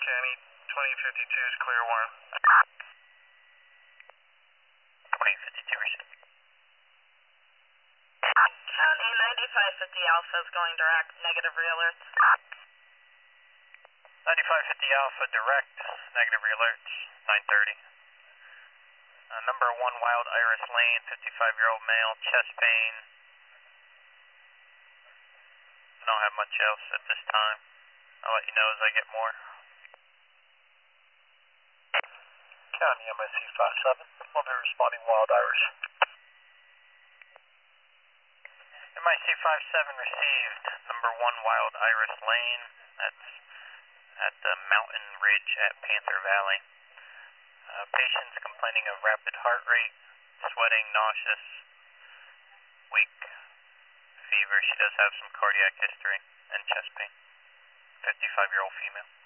County 2052 is clear warm. 2052 received. County 9550 Alpha is going direct, negative realerts. 9550 Alpha direct, negative realerts, 930. Number 1 Wild Iris Lane, 55-year-old male, chest pain. I don't have much else at this time. I'll let you know as I get more. County MIC 57, will be responding Wild Iris. MIC 57 received, number 1 Wild Iris Lane, that's at the Mountain Ridge at Panther Valley. Patient's complaining of rapid heart rate, sweating, nauseous, weak, fever. She does have some cardiac history and chest pain. 55-year-old female.